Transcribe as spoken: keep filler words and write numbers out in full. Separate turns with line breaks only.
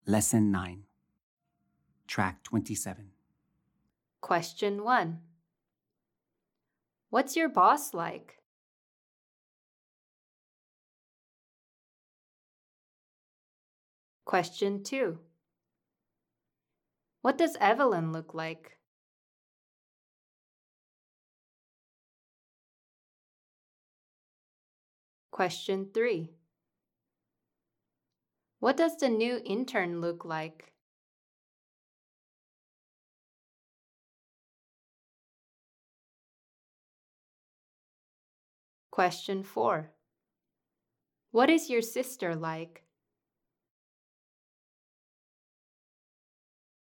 Lesson nine, Track twenty-seven.
Question one. What's your boss like? Question two. What does Evelyn look like? Question three. What does the new intern look like? Question four. What is your sister like?